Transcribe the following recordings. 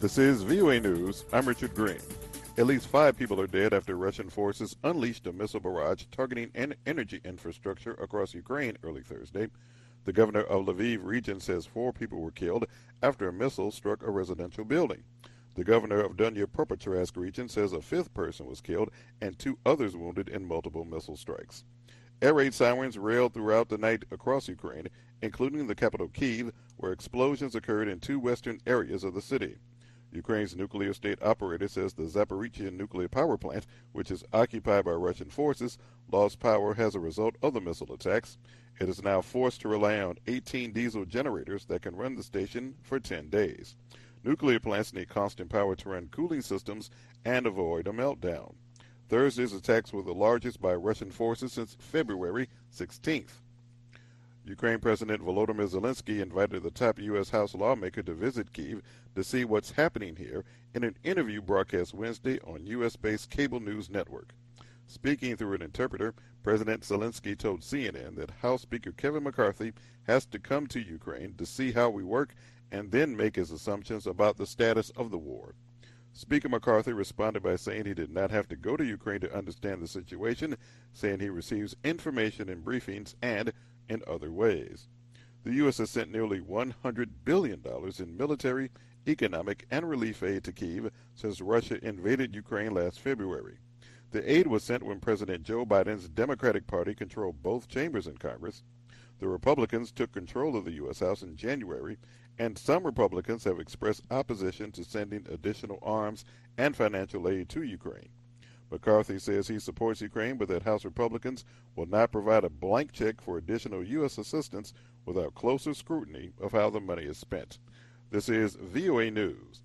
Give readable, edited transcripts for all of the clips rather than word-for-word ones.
This is VOA News. I'm Richard Green. At least 5 people are dead after Russian forces unleashed a missile barrage targeting an energy infrastructure across Ukraine early Thursday. The governor of Lviv region says 4 people were killed after a missile struck a residential building. The governor of Donetsk region says a 5th person was killed and 2 others wounded in multiple missile strikes. Air raid sirens railed throughout the night across Ukraine, including the capital Kyiv, where explosions occurred in 2 western areas of the city. Ukraine's nuclear state operator says the Zaporizhzhia nuclear power plant, which is occupied by Russian forces, lost power as a result of the missile attacks. It is now forced to rely on 18 diesel generators that can run the station for 10 days. Nuclear plants need constant power to run cooling systems and avoid a meltdown. Thursday's attacks were the largest by Russian forces since February 16th. Ukraine President Volodymyr Zelensky invited the top U.S. House lawmaker to visit Kyiv to see what's happening here in an interview broadcast Wednesday on U.S.-based cable news network. Speaking through an interpreter, President Zelensky told CNN that House Speaker Kevin McCarthy has to come to Ukraine to see how we work and then make his assumptions about the status of the war. Speaker McCarthy responded by saying he did not have to go to Ukraine to understand the situation, saying he receives information in briefings and in other ways. The U.S. has sent nearly $100 billion in military, economic, and relief aid to Kyiv since Russia invaded Ukraine last February. The aid was sent when President Joe Biden's Democratic Party controlled both chambers in Congress. The Republicans took control of the U.S. House in January, and some Republicans have expressed opposition to sending additional arms and financial aid to Ukraine. McCarthy says he supports Ukraine, but that House Republicans will not provide a blank check for additional U.S. assistance without closer scrutiny of how the money is spent. This is VOA News.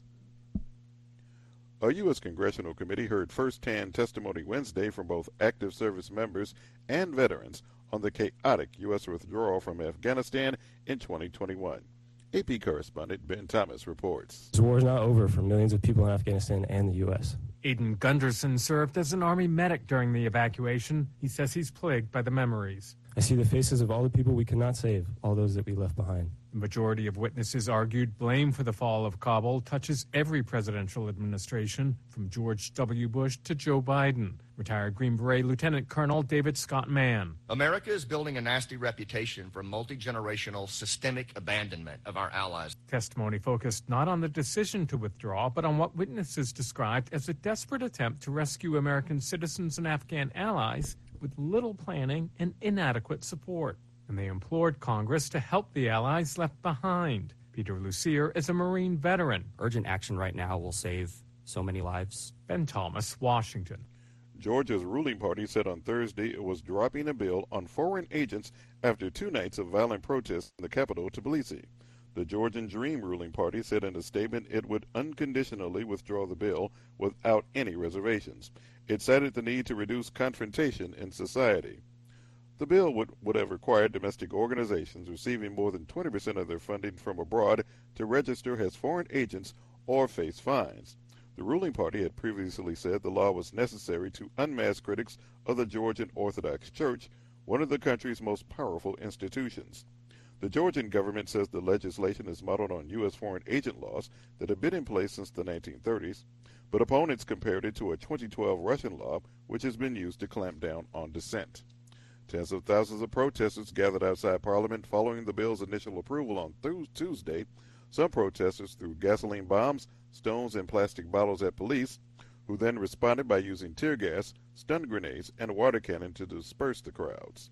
A U.S. congressional committee heard first-hand testimony Wednesday from both active service members and veterans on the chaotic U.S. withdrawal from Afghanistan in 2021. AP correspondent Ben Thomas reports. The war is not over for millions of people in Afghanistan and the U.S. Aidan Gunderson served as an Army medic during the evacuation. He says he's plagued by the memories. I see the faces of all the people we could not save, all those that we left behind. The majority of witnesses argued blame for the fall of Kabul touches every presidential administration, from George W. Bush to Joe Biden. Retired Green Beret Lieutenant Colonel David Scott Mann. America is building a nasty reputation for multi-generational systemic abandonment of our allies. Testimony focused not on the decision to withdraw, but on what witnesses described as a desperate attempt to rescue American citizens and Afghan allies with little planning and inadequate support. And they implored Congress to help the allies left behind. Peter Lucier is a Marine veteran. Urgent action right now will save so many lives. Ben Thomas, Washington. Georgia's ruling party said on Thursday it was dropping a bill on foreign agents after 2 nights of violent protests in the capital, Tbilisi. The Georgian Dream ruling party said in a statement it would unconditionally withdraw the bill without any reservations. It cited the need to reduce confrontation in society. The bill would have required domestic organizations receiving more than 20% of their funding from abroad to register as foreign agents or face fines. The ruling party had previously said the law was necessary to unmask critics of the Georgian Orthodox Church, one of the country's most powerful institutions. The Georgian government says the legislation is modeled on U.S. foreign agent laws that have been in place since the 1930s, but opponents compared it to a 2012 Russian law which has been used to clamp down on dissent. Tens of thousands of protesters gathered outside Parliament following the bill's initial approval on Tuesday. Some protesters threw gasoline bombs, stones, and plastic bottles at police, who then responded by using tear gas, stun grenades, and water cannon to disperse the crowds.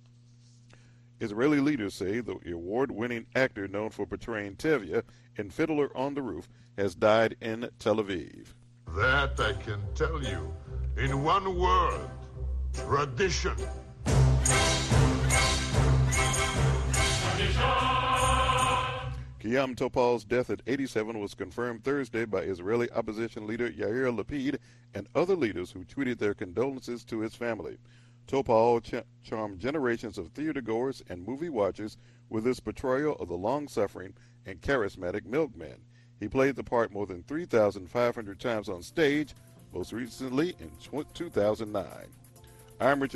Israeli leaders say the award-winning actor known for portraying Tevye in Fiddler on the Roof has died in Tel Aviv. That I can tell you in one word: tradition. Kiyam Topal's death at 87 was confirmed Thursday by Israeli opposition leader Yair Lapid and other leaders who tweeted their condolences to his family. Topal charmed generations of theatergoers and movie watchers with his portrayal of the long-suffering and charismatic milkman. He played the part more than 3,500 times on stage, most recently in 2009. I'm Richard